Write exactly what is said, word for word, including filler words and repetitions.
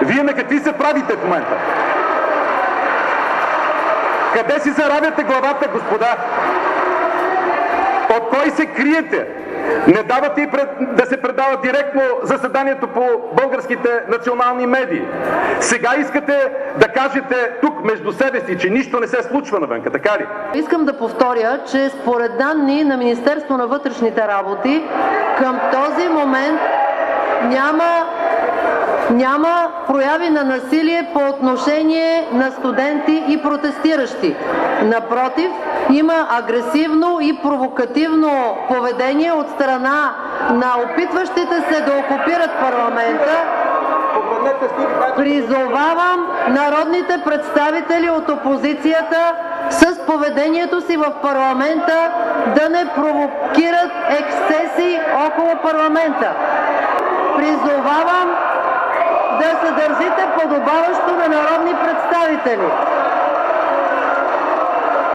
Вие на какви се правите в момента? Къде си заравяте главата, господа? От кой се криете? Не давате и пред... да се предава директно заседанието по българските национални медии. Сега искате да кажете тук между себе си, че нищо не се случва навънка, така ли? Искам да повторя, че според данни на Министерство на вътрешните работи към този момент няма Няма прояви на насилие по отношение на студенти и протестиращи. Напротив, има агресивно и провокативно поведение от страна на опитващите се да окупират парламента. Призовавам народните представители от опозицията с поведението си в парламента да не провокират ексцесии около парламента. Призовавам да се държите подобаващо на народни представители.